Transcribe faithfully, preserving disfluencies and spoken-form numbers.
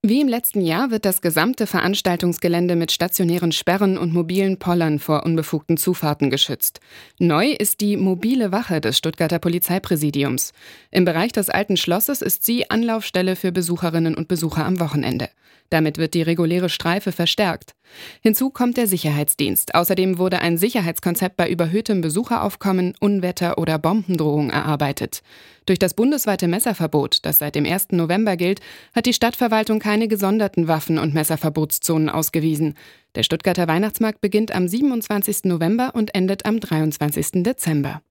Wie im letzten Jahr wird das gesamte Veranstaltungsgelände mit stationären Sperren und mobilen Pollern vor unbefugten Zufahrten geschützt. Neu ist die mobile Wache des Stuttgarter Polizeipräsidiums. Im Bereich des Alten Schlosses ist sie Anlaufstelle für Besucherinnen und Besucher am Wochenende. Damit wird die reguläre Streife verstärkt. Hinzu kommt der Sicherheitsdienst. Außerdem wurde ein Sicherheitskonzept bei überhöhtem Besucheraufkommen, Unwetter oder Bombendrohung erarbeitet. Durch das bundesweite Messerverbot, das seit dem ersten November gilt, hat die Stadtverwaltung keine gesonderten Waffen- und Messerverbotszonen ausgewiesen. Der Stuttgarter Weihnachtsmarkt beginnt am siebenundzwanzigsten November und endet am dreiundzwanzigsten Dezember.